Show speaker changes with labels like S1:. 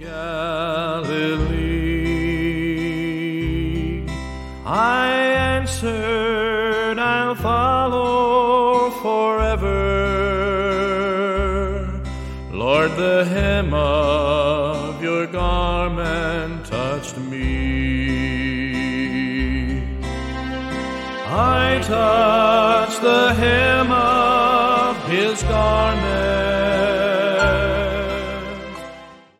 S1: Galilee. I answered, I'll follow forever. Lord, the hem of your garment touched me. I touched the hem of his garment,